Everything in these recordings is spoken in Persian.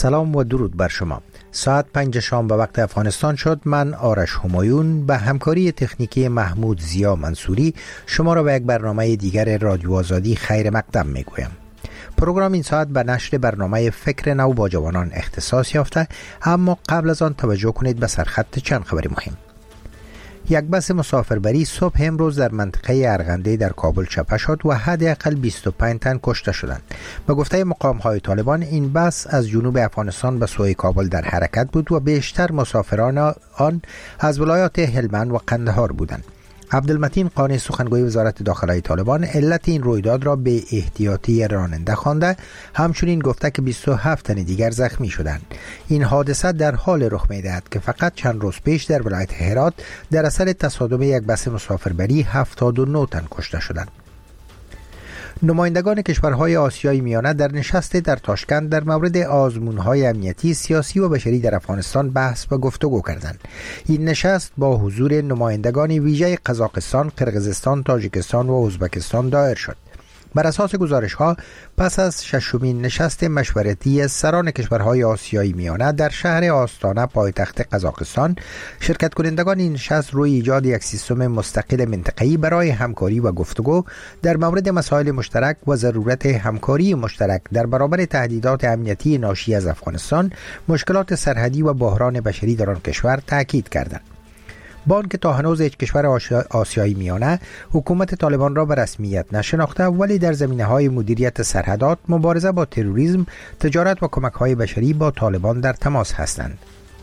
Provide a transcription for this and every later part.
سلام و درود بر شما. ساعت 5 شام به وقت افغانستان شد. من آرش همایون به همکاری تکنیکی محمود زیا منصوری شما را به یک برنامه دیگر رادیو آزادی خیر مقدم می گویم. پروگرام این ساعت به نشر برنامه فکر نو با جوانان اختصاص یافته، اما قبل از آن توجه کنید به سرخط چند خبر مهم. یک بس مسافربری صبح امروز در منطقه ارغنده در کابل چپه شد و حداقل 25 تن کشته شدند. به گفته مقام‌های طالبان این بس از جنوب افغانستان به سوی کابل در حرکت بود و بیشتر مسافران آن از ولایات هلمند و قندهار بودند. عبدالمتین قانی سخنگوی وزارت داخلی طالبان علت این رویداد را به احتیاطی راننده خوانده، همچنین گفته که 27 تن دیگر زخمی شدند. این حادثه در حال رخ می‌دهد که فقط چند روز پیش در ولایت هرات در اثر تصادم یک بس مسافربری 79 تن کشته شدند. نمایندگان کشورهای آسیای میانه در نشست در تاشکند در مورد آزمون‌های امنیتی، سیاسی و بشری در افغانستان بحث و گفتگو کردند. این نشست با حضور نمایندگان ویژه قزاقستان، قرقیزستان، تاجیکستان و ازبکستان دایر شد. بر اساس گزارش‌ها پس از ششمین نشست مشورتی سران کشورهای آسیای میانه در شهر آستانه پایتخت قزاقستان، شرکت کنندگان این نشست روی ایجاد یک سیستم مستقل منطقه‌ای برای همکاری و گفتگو در مورد مسائل مشترک و ضرورت همکاری مشترک در برابر تهدیدات امنیتی ناشی از افغانستان، مشکلات سرحدی و بحران بشری در آن کشور تاکید کردند. با آنکه تا هنوز هیچ کشور آسیایی میانه حکومت طالبان را به رسمیت نشناخته، ولی در زمینه‌های مدیریت سرحدات، مبارزه با تروریسم، تجارت و کمک‌های بشری با طالبان در تماس هستند.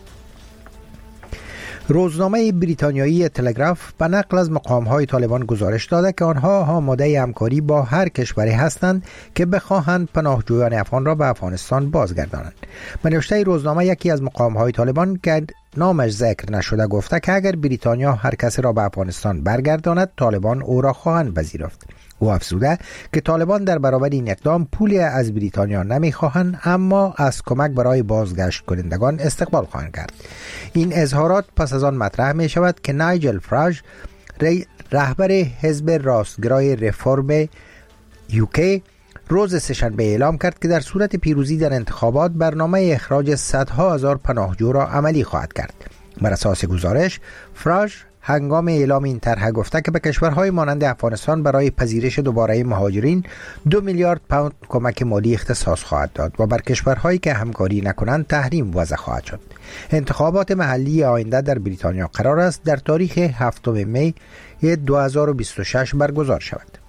روزنامه بریتانیایی تلگراف به نقل از مقام‌های طالبان گزارش داده که آنها آماده همکاری با هر کشوری هستند که بخواهند پناهجویان افغان را به افغانستان بازگردانند. به نوشته روزنامه یکی از مقام‌های طالبان که نامش ذکر نشده گفته که اگر بریتانیا هر کسی را به افغانستان برگرداند، طالبان او را خواهند پذیرفت. او افزوده که طالبان در برابر این اقدام پولی از بریتانیا نمیخواهند، اما از کمک برای بازگشت کنندگان استقبال خواهند کرد. این اظهارات پس از آن مطرح می شود که نایجل فراج، رهبر حزب راستگرای رفرم یوکی، روز سه‌شنبه اعلام کرد که در صورت پیروزی در انتخابات برنامه اخراج صدها هزار پناهجو را عملی خواهد کرد. بر اساس گزارش، فراج هنگام اعلام این طرح گفته که به کشورهای مانند افغانستان برای پذیرش دوباره مهاجرین 2 میلیارد پوند کمک مالی اختصاص خواهد داد و بر کشورهایی که همکاری نکنند تحریم وضع خواهد شد. انتخابات محلی آینده در بریتانیا قرار است در تاریخ 7 می 2026 برگزار شود.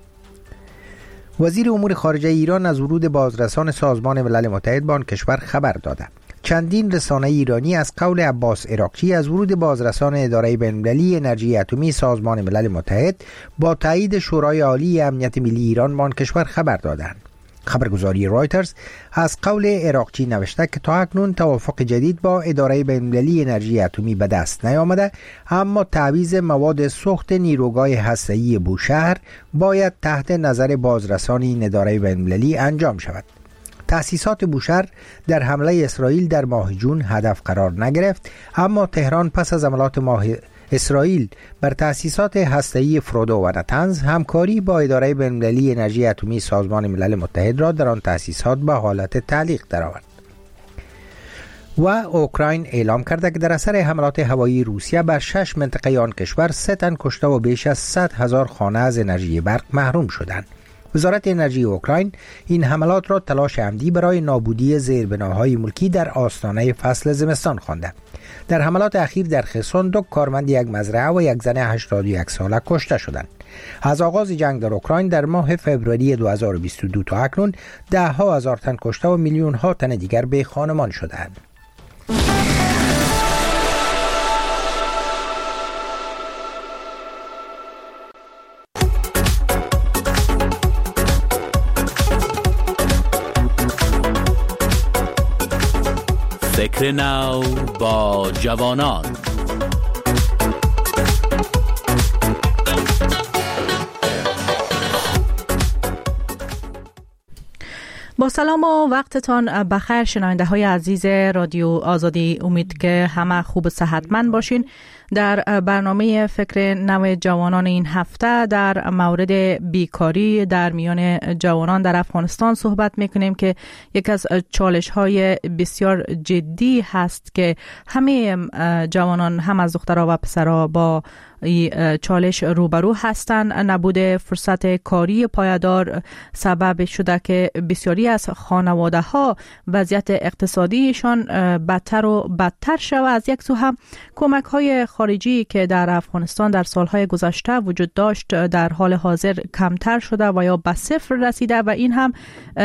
وزیر امور خارجه ایران از ورود بازرسان سازمان ملل متحد به آن کشور خبر داده. چندین رسانه ایرانی از قول عباس عراقچی از ورود بازرسان اداره بین‌المللی انرژی اتمی سازمان ملل متحد با تایید شورای عالی امنیت ملی ایران به آن کشور خبر دادند. خبرگزاری رایترز از قول عراقچی نوشته که تا اکنون توافق جدید با اداره بین‌المللی انرژی اتمی به دست نیامده، اما تعویض مواد سوخت نیروگاه هسته‌ای بوشهر باید تحت نظر بازرسان این اداره بین‌المللی انجام شود. تأسیسات بوشهر در حمله اسرائیل در ماه جون هدف قرار نگرفت، اما تهران پس از حملات اسرائیل بر تأسیسات هسته‌ای فرودو و نتنز همکاری با اداره بین‌المللی انرژی اتمی سازمان ملل متحد را در آن تأسیسات به حالت تعلیق درآورد. و اوکراین اعلام کرده که در اثر حملات هوایی روسیه بر 6 منطقه آن کشور 3 تن کشته و بیش از 100,000 خانه از انرژی برق محروم شدند. وزارت انرژی اوکراین این حملات را تلاش عمدی برای نابودی زیربناهای ملکی در آستانه فصل زمستان خوانده. در حملات اخیر در خرسون 2 کارمند یک مزرعه و یک زن 81 ساله کشته شدند. از آغاز جنگ در اوکراین در ماه فوریه 2022 تا اکنون 10,000 تن کشته و میلیون‌ها تن دیگر به خانمان شدند. فکر نو با جوانان. با سلام و وقتتان بخیر شنونده های عزیز رادیو آزادی، امید که همه خوب و صحتمند باشین. در برنامه فکر نو جوانان این هفته در مورد بیکاری در میان جوانان در افغانستان صحبت میکنیم که یک از چالش های بسیار جدی هست که همه جوانان، هم از دخترها و پسرها، با چالش روبرو هستند. نبوده فرصت کاری پایدار سبب شده که بسیاری از خانواده ها وضعیت اقتصادیشان بدتر و بدتر شود. از یک سو هم کمک های خارجی که در افغانستان در سالهای گذشته وجود داشت در حال حاضر کمتر شده و یا به صفر رسیده و این هم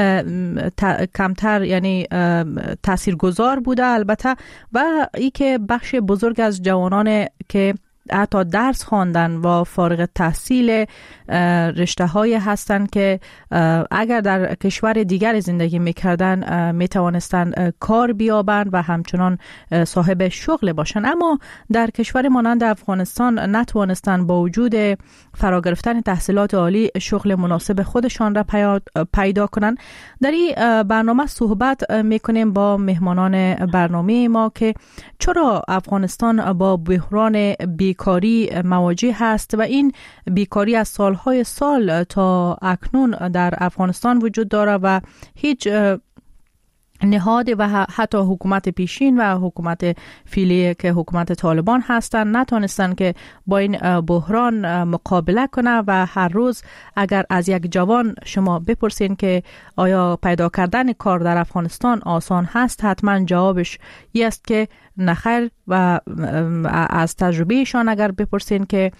کمتر، یعنی تاثیرگذار بوده البته. و ای که بخش بزرگ از جوانان که حتی درس خواندن و فارغ التحصیل رشته های هستند که اگر در کشور دیگر زندگی میکردن میتوانستند کار بیابند و همچنان صاحب شغل باشند، اما در کشور مانند افغانستان نتوانستند با وجود فرا گرفتن تحصیلات عالی شغل مناسب خودشان را پیدا کنند. در این برنامه صحبت میکنیم با مهمانان برنامه ما که چرا افغانستان با بحران بیکاری مواجه هست و این بیکاری از سالهای سال تا اکنون در افغانستان وجود داره و هیچ نهاد و حتی حکومت پیشین و حکومت فعلی که حکومت طالبان هستند نتونستن که با این بحران مقابله کنه. و هر روز اگر از یک جوان شما بپرسین که آیا پیدا کردن کار در افغانستان آسان هست، حتما جوابش این است که نخیر. و از تجربهشان اگر بپرسین که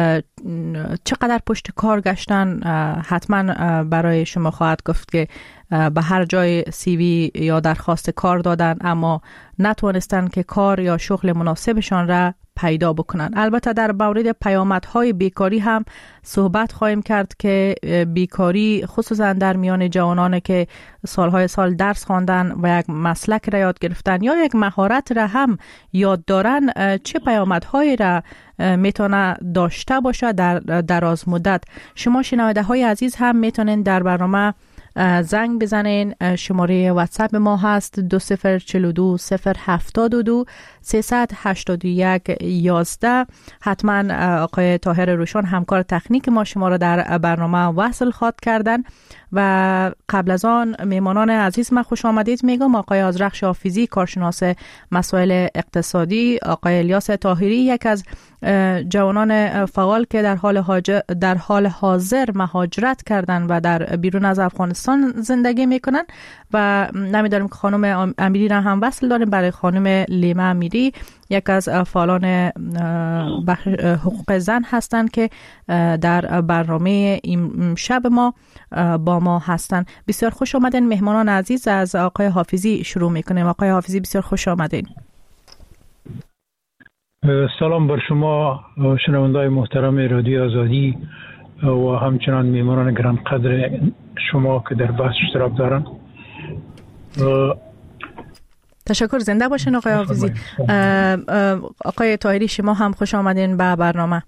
چقدر پشت کار گشتن، حتما برای شما خواهد گفت که به هر جای سی وی یا درخواست کار دادن اما نتوانستن که کار یا شغل مناسبشان را پیدا بکنن. البته در مورد پیامدهای بیکاری هم صحبت خواهیم کرد که بیکاری خصوصا در میان جوانان که سالهای سال درس خواندن و یک مسلک را یاد گرفتن یا یک مهارت را هم یاد دارن چه پیامدهایی را میتونه داشته باشه در دراز مدت. شما شنونده های عزیز هم میتونین در برنامه زنگ بزنین. شماره واتساپ ما هست 2042 072 381 11. حتما آقای طاهر روشن همکار تکنیک ما شما را در برنامه وصل خواهد کردن. و قبل از آن میمانان عزیز من خوش آمدید میگم. آقای آذرخش حافظی، کارشناس مسائل اقتصادی، آقای الیاس طاهری، یک از جوانان فعال که در حال حاضر مهاجرت کردن و در بیرون از افغانستان زندگی میکنن. و نمیداریم که خانم امیری را هم وصل داریم. برای خانم لیما امیری، یک از فعالان حقوق زن هستند که در برنامه این شب ما با ما هستند. بسیار خوش آمدین مهمانان عزیز. از آقای حافظی شروع میکنیم. آقای حافظی بسیار خوش آمدین. سلام بر شما شنونده‌های محترم رادیو آزادی و همچنان میهمانان گرانقدر شما که در بحث اشتراک دارن. تشکر، زنده باشین آقای حافظی. آقای طاهری شما هم خوش آمدین به برنامه.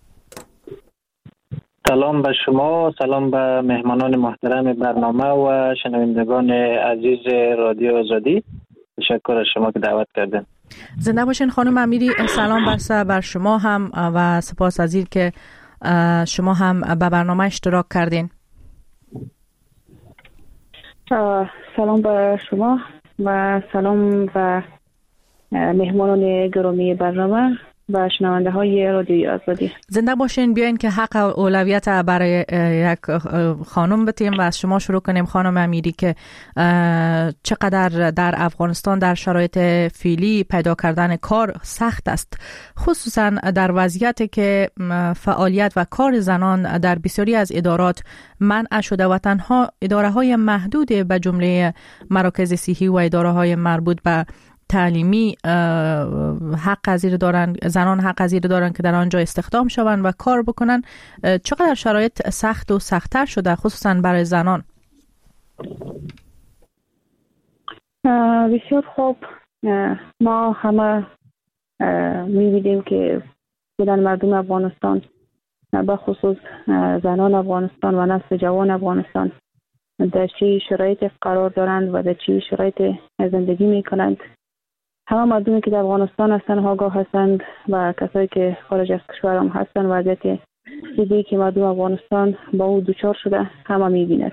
سلام به شما، سلام به مهمانان محترم برنامه و شنوندگان عزیز رادیو آزادی. تشکر از شما که دعوت کردین. زنده باشین خانم امیری. سلام بر شما هم و سپاس از این که شما هم به برنامه اشتراک کردین. سلام به شما و سلام به مهمانان گرامی برنامه و شنونده های رادیوی آزادی. زنده باشین. بیاین که حق اولویت برای یک خانم بتیم و از شما شروع کنیم خانم امیری که چقدر در افغانستان در شرایط فعلی پیدا کردن کار سخت است، خصوصا در وضعیتی که فعالیت و کار زنان در بسیاری از ادارات منع شده و تنها اداره های محدود به جمله مراکز صحی و اداره های مربوط به تعلیمی حق پذیر دارن، زنان حق پذیر دارن که در آنجا استخدام شوند و کار بکنن. چقدر شرایط سخت و سخت‌تر شده خصوصا برای زنان؟ بسیار خوب. ما همه می‌بینیم که بودن مردم افغانستان، به خصوص زنان افغانستان و نسل جوان افغانستان در چه شرایط قرار دارند و در چه شرایط زندگی می‌کنند. همه مردمی که در افغانستان هستند آگاه هستند و کسایی که خارج از کشور هم هستند وضعیت دیگه که مردم افغانستان با او دوچار شده همه می‌بیند.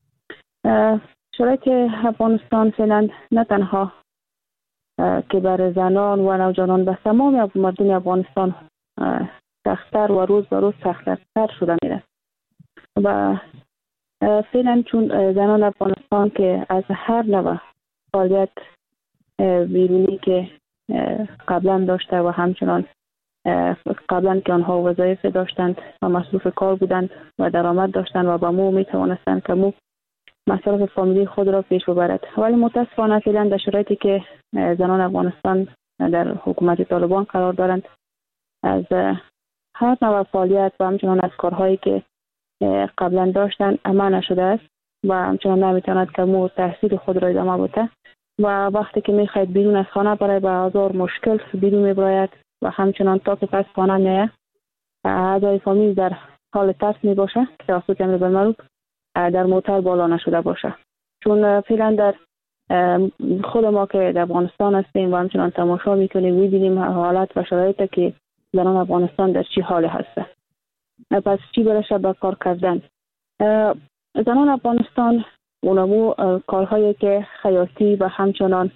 شرایط افغانستان فعلا نه تنها که بر زنان و نوجوانان به تمام مردم افغانستان سخت‌تر و روز به روز سخت‌تر شده میره و فعلا چون زنان افغانستان که از هر نوع فعالیت بیرونی که قبلا داشته و همچنان قبلا که آنها وظایف داشتند و مصروف کار بودند و درآمد داشتند و با مو می توانستند که مو مصارف فامیلی خود را پیش ببرد، ولی متاسفانه فعلا در شرایطی که زنان افغانستان در حکومت طالبان قرار دارند از هر نوع فعالیت و همچنان از کارهایی که قبلا داشتند منع نشده است و همچنان نمیتواند که مو تحصیل خود را ادامه بده و وقتی که میخواید بیرون از خانه برای به هزار مشکل بیرون میبراید و همچنان تا که پس خانه میه اعضای فامیل در حال ترس میباشه که توسط امر بالمعروف در موتر بالا نشده باشه. چون فعلا در خود ما که در افغانستان هستیم و همچنان تماشا میکنیم میبینیم حالت و شرایطی که زنان افغانستان در چی حال هسته. پس چی برشه به کار کردن؟ زنان افغانستان اونمو کارهایی که خیاطی و همچنان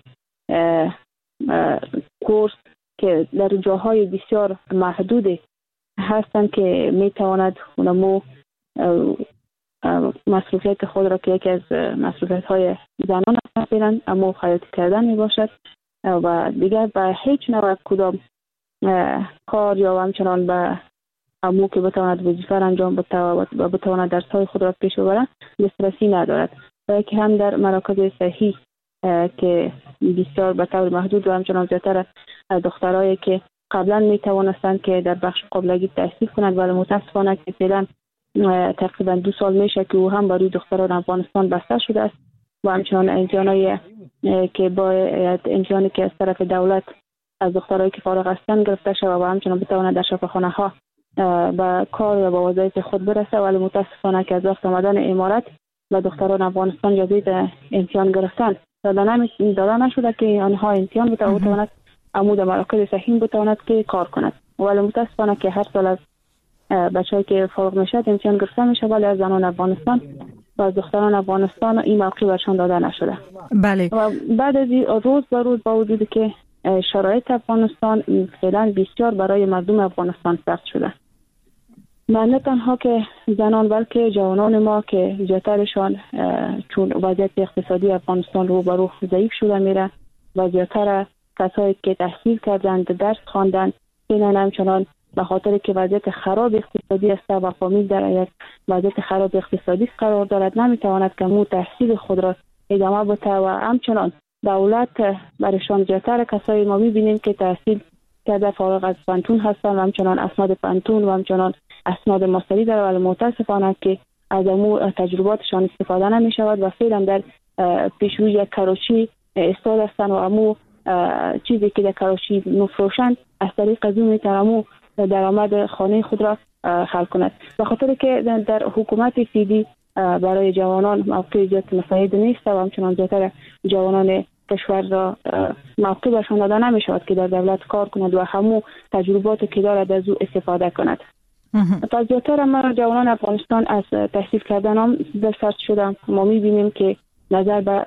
کورس که در جاهای بسیار محدود هستند که میتواند اونمو مصروفیت خود را که یکی از مصروفیت های زنان هستند اما خیاطی کردن می باشد و دیگر به هیچ نوع کدام کار یا همچنان به امو که بتواند وظیفه انجام بده و بتواند درس های خود را پیش ببرد دسترسی ندارد و که هم در مراکز صحی که بسیار به طور محدود و همچنان زیادتر دخترایی که قبلا می توانستند که در بخش قابلگی تحصیل کنند ولی متاسفانه که فعلا تقریبا 2 سال میشه که او هم برای دختران افغانستان بسته شده است و همچنان امتحانایی که باید امتحانی که از طرف دولت از دخترایی که فارغ هستند گرفته شده و همچنان بتوانند در شفاخانه ها به کار و به وظایف خود برسه ولی متاسفانه که از وقت آمدن امارت و دختران افغانستان اجازه امتحان گرفتن داده نشده که آنها امتحان بتواند عمود مراکز صحیح بتواند که کار کند ولی متاسفانه که هر سال از بچه‌ای که فارغ میشه امتحان گرفته میشه ولی از زنان افغانستان و از دختران افغانستان این موقع برشان داده نشده. بله. و بعد از روز به روز با وجودی که شرایط افغانستان فعلا بسیار برای مردم افغانستان سخت شده. نه تنها که زنان بلکه جوانان ما که زیادترشان چون وضعیت اقتصادی افغانستان رو به رو ضعیف شده میره و زیادتر کسایی که تحصیل کردند درس خواندند فعلا همچنان به خاطر که وضعیت خراب اقتصادی است و فامیل در یک وضعیت خراب اقتصادی قرار دارد نمیتواند که مو تحصیل خود را ادامه بده و همچنان دولت برشان زیادتر کسایی ما میبینیم که تحصیل کرده فارغ از پانتون هستند و همچنان اسناد پانتون و همچنان اسناد ماستری دارند ولی متاسفانه که از امو تجرباتشان استفاده نمی شود و فعلا در پیشروی یک کراچی استاد هستند و امو چیزی که در کراچی نفروشند از طریق از اون میتونم درآمد خانه خود را حل کند. به خاطر که در حکومت سیدی برای جوانان موقع زیاد مساعد نیست و همچنان زیادتر جوانان کشور را موقع برشان داده نمی شود که در دولت کار کند و همو تجرباتی که دارد از او استفاده کند. تا زیادتر ما جوانان افغانستان از تحصیل کردن هم دست شدن. ما می بینیم که نظر به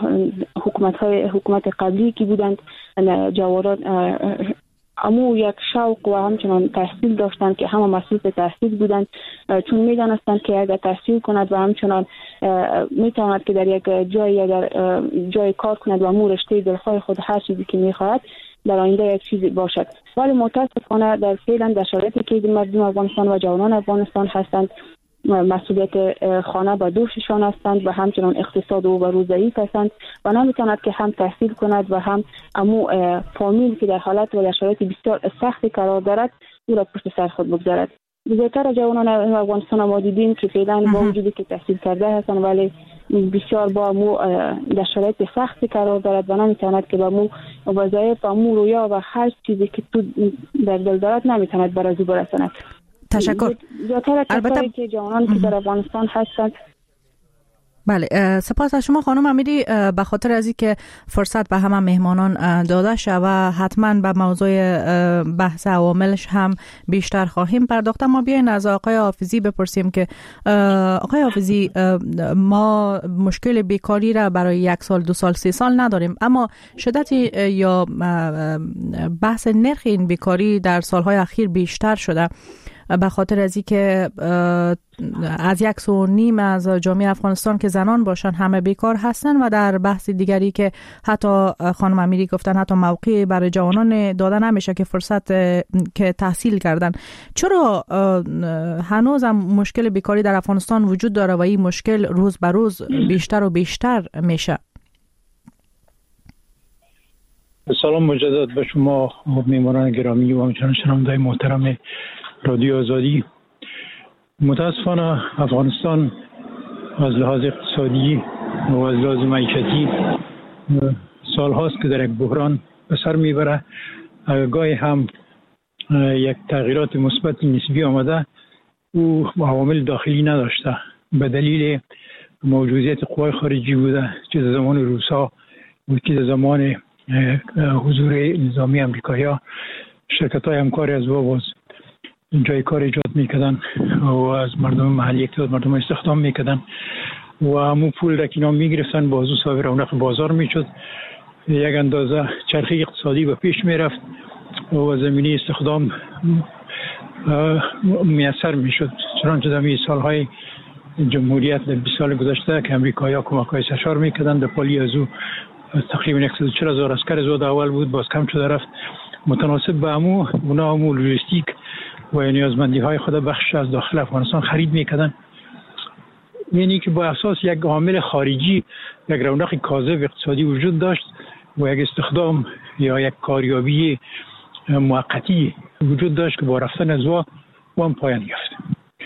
حکومت قبلی که بودند جوانان امو یک شوق و همچنان تحصیل داشتند که همه مسئول تحصیل بودند چون میدانستند که اگر تحصیل کند و همچنان میتواند که در یک جای یا در جای کار کند و امو رشته دلخواه خود هر چیزی که میخواهد در آینده یک چیزی باشد ولی متاسفانه در فعلا در شرایطی که مردم افغانستان و جوانان افغانستان هستند مسئولیت خانه به دوششان هستند و همچنان اقتصاد او بر روز ضعیف هستند و نمیتواند که هم تحصیل کند و هم امو فامیل که در حالت و در شرایط بسیار سختی قرار دارد او را پشت سر خود بگذارد. زیادتر جوانان افغانستان ما دیدیم که فعلا با وجودی که تحصیل کرده هستند ولی بسیار با امو در شرایط سختی قرار دارد و نمیتواند که با امو وظایف امو رویا و هر چیزی که تو در دل دارد نمیتواند بر از او برساند. تشکر. البته که جوانان که در افغانستان هستند بله، سپاس از شما خانم امیری به خاطر از اینکه فرصت به همه مهمانان داده شد و حتما به موضوع بحث عواملش هم بیشتر خواهیم پرداخت. ما بیاین از آقای حافظی بپرسیم که آقای حافظی، ما مشکل بیکاری را برای 1 سال 2 سال 3 سال نداریم، اما شدت یا بحث نرخ این بیکاری در سالهای اخیر بیشتر شده به خاطر از اینکه از 1.5 سال از جامعه افغانستان که زنان باشن همه بیکار هستن و در بحث دیگری که حتی خانم امیری گفتن حتی موقعی برای جوانان داده نمیشه که فرصت که تحصیل کردن. چرا هنوز هم مشکل بیکاری در افغانستان وجود داره و این مشکل روز به روز بیشتر و بیشتر میشه؟ سلام مجدد به شما میهمانان گرامی و همچنین شنونده‌های محترم رادیو آزادی. متاسفانه افغانستان از لحاظ اقتصادی و از لحاظ معیشتی سال هاست که در یک بحران به سر میبره. گاهی هم یک تغییرات مثبت نسبی آمده، او عوامل داخلی نداشته، به دلیل موجودیت قوای خارجی بوده، چه در زمان روسا بود که در زمان حضور نظامی امریکایی‌ها شرکت‌های همکاری از باز جای کار ایجاد میکردن و از مردم محلی اقتصاد مردم استخدام میکردن و همون پول را که اینا میگرفتن بازو صاحب رونق بازار میشد، یک اندازه چرخه اقتصادی به پیش میرفت و زمینه استخدام میسر میشد. چنانچه در سالهای جمهوریت در 20 سال گذشته که امریکایی‌ها کمک‌های سرشار میکردن، در پالی از او تقریبا 140,000 عسکر زود اول بود، باز کم شده رفت. متناسب به اونا لوجستیک و نیازمندی های خود بخش از داخل افغانستان خرید میکردن. یعنی که با اساس یک عامل خارجی یک رونق کاذب اقتصادی وجود داشت و یک استخدام یا یک کاریابی موقتی وجود داشت که با رفتن از وام پایان یافت.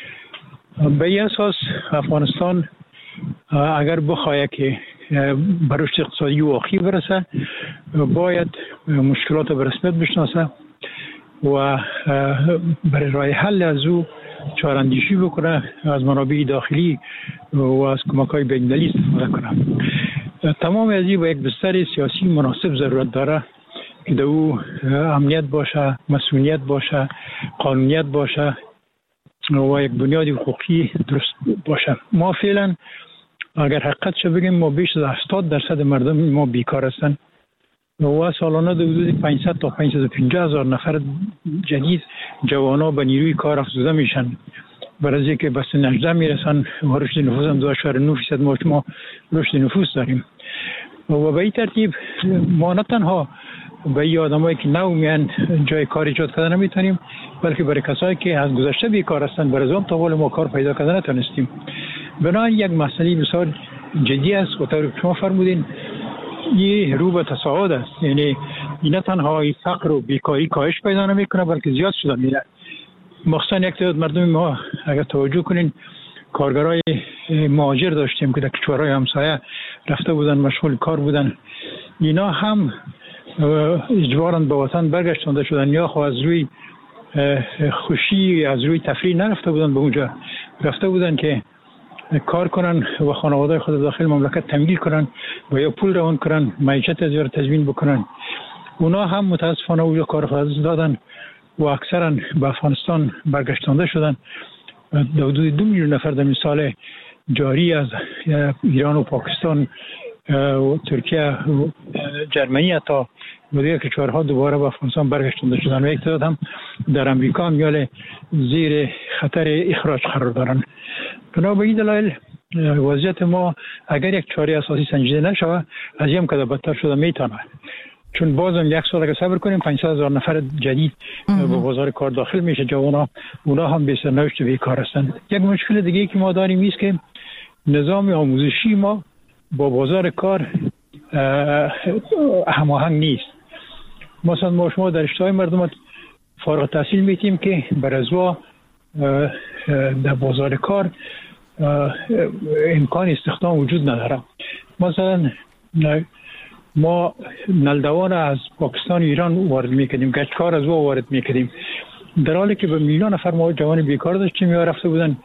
به این اساس افغانستان اگر بخواهد که به رشد اقتصادی واقعی برسه باید مشکلات به رسمیت بشناسه و برای راه حل از او چاراندیشی بکنه، از منابع داخلی و از کمک‌های بین‌المللی استفاده کنه. تمام از این با یک بستر سیاسی مناسب ضرورت داره که در او امنیت باشه، مسئولیت باشه، قانونیت باشه و یک بنیاد حقوقی درست باشه. ما فعلا اگر حقیقتش بگیم ما بیش از 70% مردم ما بیکار هستند و سالانه در حدود 500 تا 550 هزار نفر جدید جوانا به نیروی کار افزوده میشن. برای اینکه به سن 18 میرسن و رشد نفوس هم 2.9% ما رشد نفوس داریم و به این ترتیب ما نه تنها به این آدمایی که نو میان جای کار ایجاد کردن نمیتونیم، بلکه برای کسایی که از گذشته بیکار هستند برای اون تا حال ما کار پیدا کردن نتونستیم. بنابراین یک مسئله بسیار جدی است و طوری که شما فرمودین این رو به تصاعد است. یعنی این نه تنها فقر و بیکاری کاهش پیدا نمیکنه بلکه زیاد شده میره. مخصوصا یک تعداد مردم ما اگر توجه کنین کارگرای مهاجر داشتیم که در کشورهای همسایه رفته بودن مشغول کار بودن، اینا هم اجباراً به وطن برگشتانده شدن یا خب از روی خوشی از روی تفریح نرفته بودن، به اونجا رفته بودن که کار کنن و خانواده خود داخل مملکت تمویل کنن و یا پول روان کنن، معیشت از یار تضمین بکنن. اونا هم متاسفانه اونجا کار خود دادن و اکثرا به افغانستان برگشتانده شدن. در حدود 2 میلیون نفر در مثال جاری از ایران و پاکستان و ترکیه و جرمنی حتی و دیگر کشورها دوباره به افغانستان برگشتانده شدن و یک تعداد هم در امریکا هم زیر خطر اخراج قرار دارن. بنا به این دلایل وضعیت ما اگر یک چاره اساسی سنجیده نشود از این که بدتر شده میتونه، چون بازم 1 سال اگه صبر کنیم 500,000 نفر جدید به بازار کار داخل میشه جوانا، اونا هم به سرنوشت بیکار هستند. یک مشکل دیگه که ما داریم است که نظام آموزشی ما با بازار کار هماهنگ نیست. مثلا ما شما در اشتهای مردم فارغ التحصیل میتیم که بر ازوا در بازار کار امکان استخدام وجود نداره. مثلا ما نلدوان از پاکستان و ایران وارد میکردیم، گچکار از او وارد میکردیم، در حالی که به میلیون نفر ما جوان بیکار داشتیم یا رفته بودن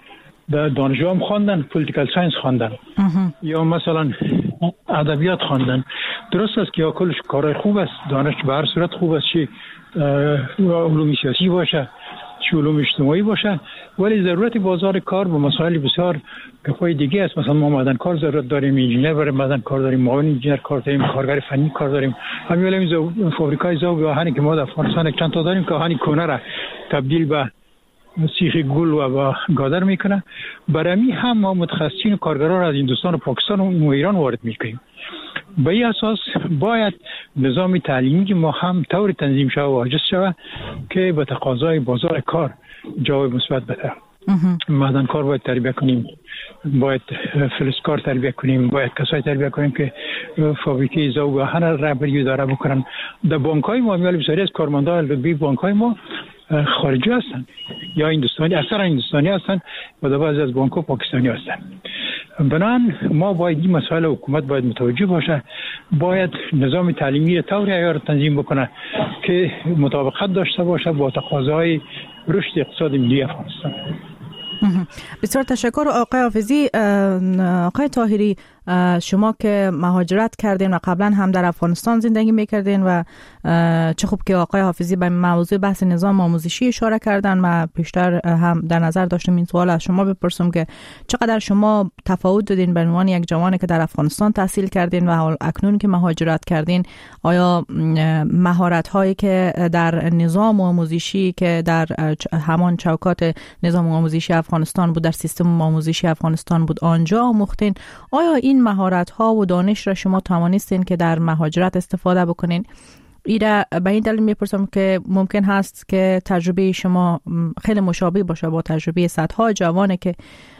دانشجو هم خواندن، پولیتیکال ساینس خواندن یا مثلا ادبیات خواندن. درست است که یا کلش کارهای خوب است، دانش به هر صورت خوب است، چه علوم سیاسی باشه چه علوم اجتماعی باشه، ولی ضرورت بازار کار به مسائل بسیار گپای دیگه است. مثلا ما معدن کار ضرورت داریم، انجینر برای معدن کار داریم، معاون انجینر کار داریم، کارگر فنی کار داریم. همین فابریکای ذوب آهنی که ما در افغانستان چند تا داریم که آهن کهنه را تبدیل به سیخ گل و با گادر میکنه. برای هم ما متخصصین و کارگران از هندوستان و پاکستان و ایران وارد میکنیم. به این اساس باید نظام تعلیمی ما هم طور تنظیم شود و واجد شود که به تقاضای بازار کار جواب مثبت بده. معدن کار باید تربیت کنیم، باید فلزکار تربیت کنیم، باید کسای تربیت کنیم که فابریکه ذوب آهن را اداره بکنن. در بانک‌های ما میال بسیاری از کارمندان رتبه بانک‌های ما خارجی هستن یا هندوستانی، اکثرا هندوستانی هستن و در بعضی از بانک‌ها پاکستانی هستن. بنابراین ما باید این مسائل حکومت باید متوجه باشه، باید نظام تعلیمی طوری عیار تنظیم بکنه که مطابقت داشته باشه با تقاضای رشد اقتصاد ملی افغانستان. بسیار تشکر آقای حافظی. آقای طاهری، شما که مهاجرت کردین و قبلا هم در افغانستان زندگی میکردین و چه خوب که آقای حافظی به موضوع بحث نظام آموزشی اشاره کردن، و پیشتر هم در نظر داشتم این سوال از شما بپرسم که چقدر شما تفاوت دادین به عنوان یک جوانی که در افغانستان تحصیل کردین و اکنون که مهاجرت کردین، آیا مهارت هایی که در نظام آموزشی که در همان چوکات نظام آموزشی افغانستان بود، در سیستم آموزشی افغانستان بود، آنجا آموختین؟ آیا این مهارت ها و دانش را شما توانستین که در مهاجرت استفاده بکنین؟ ایره به این دلیل میپرسم که ممکن هست که تجربه شما خیلی مشابه باشه با تجربه صدها جوانه که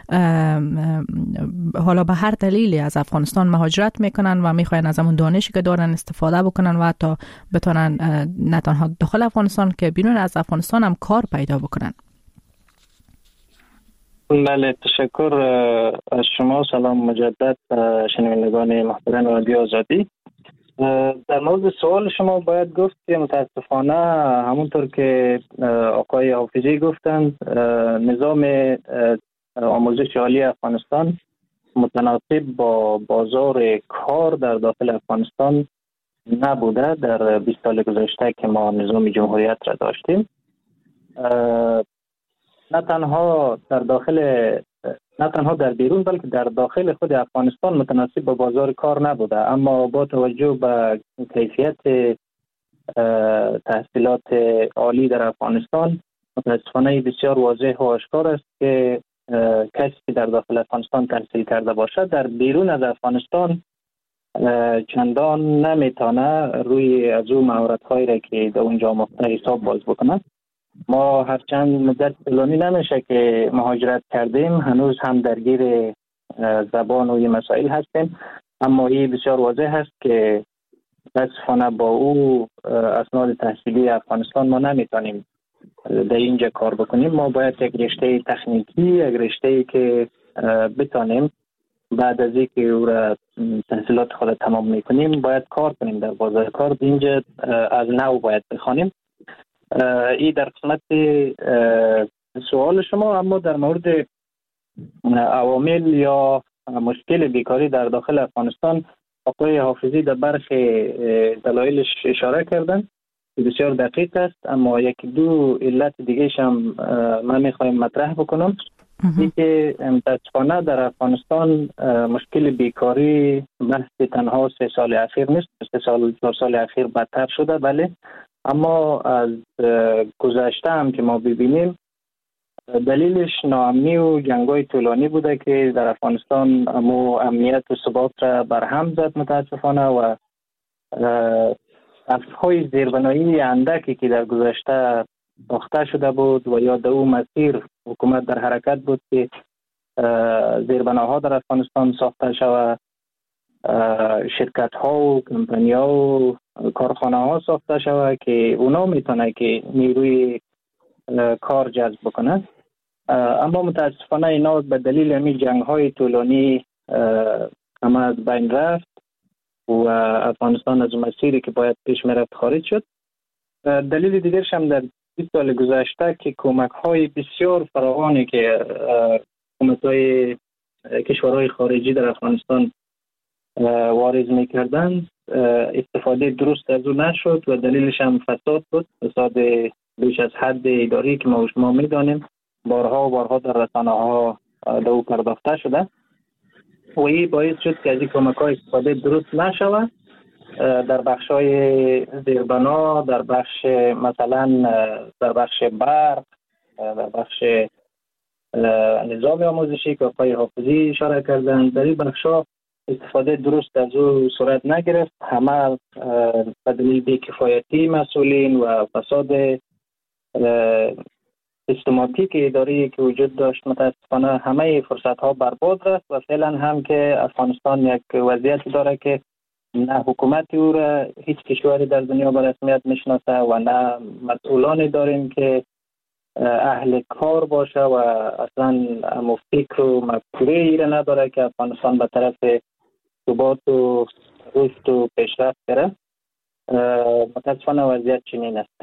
حالا به هر دلیلی از افغانستان مهاجرت میکنن و میخواین از همون دانشی که دارن استفاده بکنن و حتی بتونن نه تنها داخل افغانستان که بیرون از افغانستان هم کار پیدا بکنن. بله، تشکر از شما. سلام مجدد شنوندگان محترم رادیو آزادی. در مورد سوال شما باید گفت که متاسفانه همونطور که آقای حافظی گفتند، نظام آموزش عالی افغانستان متناسب با بازار کار در داخل افغانستان نبوده. در 20 سال گذشته که ما نظام جمهوریت را داشتیم، نه تنها در بیرون بلکه در داخل خود افغانستان متناسب با بازار کار نبوده. اما با توجه به کیفیت تحصیلات عالی در افغانستان، متاسفانه بسیار واضح و آشکار است که کسی که در داخل افغانستان تحصیل کرده باشد در بیرون از افغانستان چندان نمیتونه روی از اون مهارت‌هایی را که در اونجا آموخته حساب باز بکنه. ما هرچند مدت طولانی نمیشه که مهاجرت کردیم، هنوز هم درگیر زبان و این مسائل هستیم، اما این بسیار واضح هست که متاسفانه با او اسناد تحصیلی افغانستان ما نمیتونیم در اینجا کار بکنیم. ما باید یک رشته تکنیکی، یک رشته‌ای که بتانیم بعد از اینکه او را تحصیلات خود تمام میکنیم باید کار کنیم در بازار کار. اینجا از نو باید بخوانیم. این در قسمت سوال شما. اما در مورد عوامل یا مشکل بیکاری در داخل افغانستان، آقای حافظی در برخی دلایلش اشاره کردن که بسیار دقیق است، اما یک دو علت دیگه هم من میخوایم مطرح بکنم. این که متاسفانه در افغانستان مشکل بیکاری بحث تنها 3 سال اخیر نیست، 4 سال اخیر بدتر شده، بله، اما از گذشته هم که ما ببینیم دلیلش ناامنی و جنگ‌های طولانی بوده که در افغانستان امنیت و ثبات را برهم زد متاسفانه، و های زیربنایی اندکی که در گذشته ساخته شده بود و یا در اون مسیر حکومت در حرکت بود که زیربناها در افغانستان ساخته شود، شرکت ها و کمپانی ها و کارخانه ها ساخته شود که اونا میتونه که نیروی کار جذب بکنه. اما متاسفانه اینا به دلیل همین جنگ های طولانی همه از بین رفت و افغانستان از مسیری که باید پیش میرفت خارج شد. دلیل دیگرش هم در 20 سال گذشته که کمک های بسیار فراوانی که حکومت‌های کشورهای خارجی در افغانستان واریز می‌کردند استفاده درست از اون نشد و دلیلش هم فساد بود، فساد بیش از حد اداری که ما و شما می‌دانیم بارها در رسانه‌ها به او پرداخته شده و این باعث شد که از این کمک‌ها استفاده درست نشود در بخش‌های زیربنا، در بخش مثلا در بخش برق، در بخش نظام آموزشی که آقای حافظی اشاره کردند، در این بخش‌ها استفاده درست از او صورت نگرفت. همه به دلیل بی‌کفایتی مسئولین و فساد سیستماتیک اداری که وجود داشت متاسفانه همه فرصت‌ها برباد رفت و فعلا هم که افغانستان یک وضعیت داره که نه حکومت او را هیچ کشوری در دنیا به رسمیت میشناسه و نه مسئولانی داریم که اهل کار باشه و اصلا فکر و مفکوره ای را نداره که افغانستان به طرف ثبات و رشد و پیشرفت بره. متاسفانه وضعیت چنین است.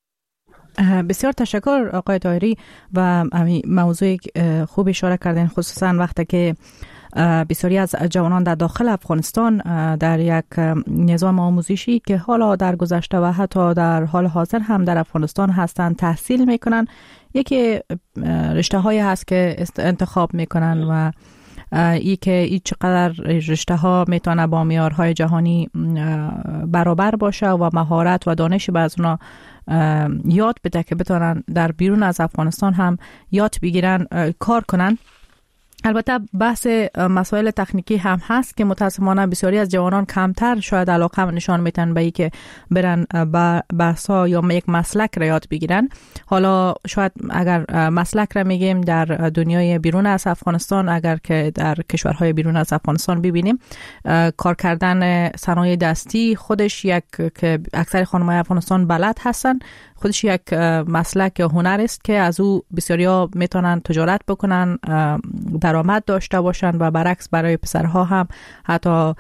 بسیار تشکر آقای طاهری و موضوع خوب اشاره کردین، خصوصا وقتی که بسیاری از جوانان در داخل افغانستان در یک نظام آموزشی که حالا در گذشته و حتی در حال حاضر هم در افغانستان هستند تحصیل میکنن، یکی رشته هایی هست که انتخاب میکنن و ای که ای چقدر رشته ها میتونه با معیارهای جهانی برابر باشه و مهارت و دانش به از اونا یاد بده که بتونن در بیرون از افغانستان هم یاد بگیرن، کار کنن. البته بحث مسائل تکنیکی هم هست که متاسفانه بسیاری از جوانان کمتر شاید علاقه نشان میتن به این که برن بحثا یا یک مسلک را یاد بگیرن. حالا شاید اگر مسلک را میگیم در دنیای بیرون از افغانستان، اگر که در کشورهای بیرون از افغانستان ببینیم، کار کردن صنایع دستی خودش یک که اکثر خانم‌های افغانستان بلد هستن، خودش یک مسلک هنر است که از او بسیاریا میتونن تجارت بکنن، درآمد داشته باشن و برعکس برای پسرها هم حتی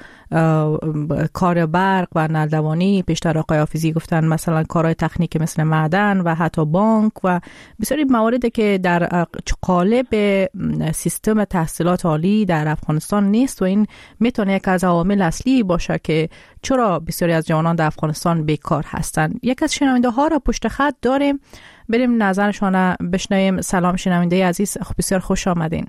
کار برق و نلدوانی، پیشتر آقای حافظی گفتن مثلا کارهای تکنیکی مثل معدن و حتی بانک و بسیاری مواردی که در قالب سیستم تحصیلات عالی در افغانستان نیست و این میتونه یک از عوامل اصلی باشه که چرا بسیاری از جوانان در افغانستان بیکار هستند. یک از شنونده ها را پشت خط داریم، بریم نظرشان بشنویم. سلام شنونده عزیز، بسیار خوش آمدین.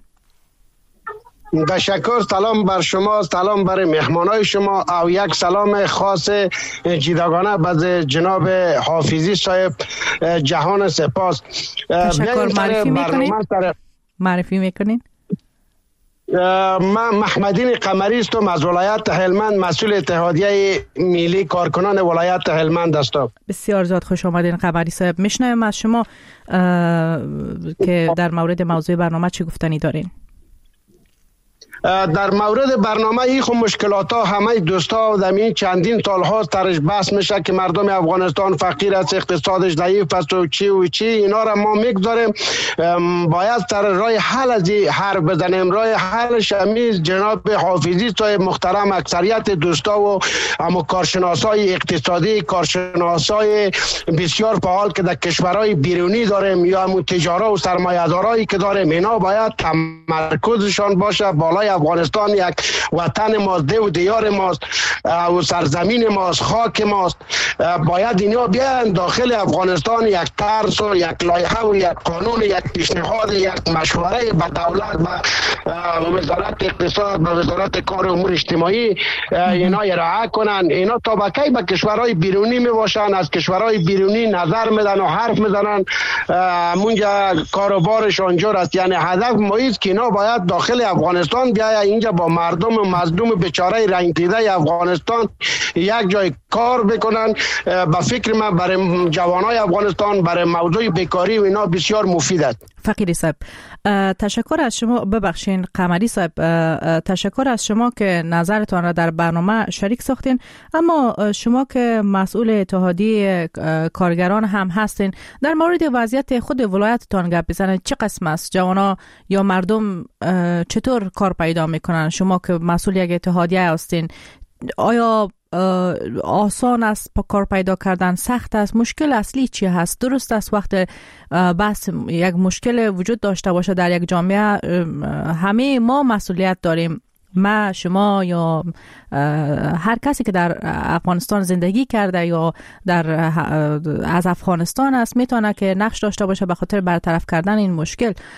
تشکر، سلام بر شما، سلام بر مهمانای شما او یک سلام خاص جداگانه به جناب حافظی صاحب. جهان سپاس. تشکر. معرفی میکنین؟ من محمدین قمری هستم از ولایت هلمند، مسئول اتحادیه ملی کارکنان ولایت هلمند هستم. بسیار زیاد خوش آمدین قمری صاحب. میشنویم از شما که در مورد موضوع برنامه چی گفتنی دارین؟ در مورد برنامه این خو مشکلات ها همه دوستا در این چندین سال ها ترش بحث میشه که مردم افغانستان فقیر است، اقتصادش ضعیف است و چی اینا را ما میگذاریم. باید سر راه حل از حرف بزنیم. راه حلش همیز جناب حافظی صاحب محترم اکثریت دوستا و اما کارشناسای اقتصادی، کارشناسای بسیار فعال که در کشورهای بیرونی داریم یا همون تجارت و سرمایه‌دارایی که داریم، اینا باید تمرکزشان باشه بالای افغانستان. یک وطن ماست، ده و دیار ماست و سرزمین ماست، خاک ماست. باید اینا بیان داخل افغانستان یک طرز و یک لایحه و یک قانون، یک پیشنهاد، یک مشوره به دولت، به وزارت اقتصاد، به وزارت کار و امور اجتماعی اینا ارائه کنن. اینا تا به کی به کشورهای بیرونی می باشن، از کشورهای بیرونی نظر میدن و حرف میزنن، اونجا کاروبارش اونجور است. یعنی هدف ما است که اینا باید داخل افغانستان بیاید اینجا با مردم مظلوم بیچاره رنگ دیده افغانستان یک جای کار بکنن. به فکر من برای جوانای افغانستان برای موضوع بیکاری و اینا بسیار مفید است. فقیری صاحب تشکر از شما. ببخشین قمری صاحب، تشکر از شما که نظرتان را در برنامه شریک ساختین. اما شما که مسئول اتحادیه کارگران هم هستین، در مورد وضعیت خود ولایتتان گپ بزنید. چه قسم است؟ جوانا یا مردم چطور کار پیدا میکنن؟ شما که مسئول یک اتحادیه هستین، آیا آسان است کار پیدا کردن، سخت است؟ مشکل اصلی چی هست؟ درست است وقت بس یک مشکل وجود داشته باشه در یک جامعه، همه ما مسئولیت داریم، ما، شما یا هر کسی که در افغانستان زندگی کرده یا از افغانستان است میتونه که نقش داشته باشه به خاطر برطرف کردن این مشکل.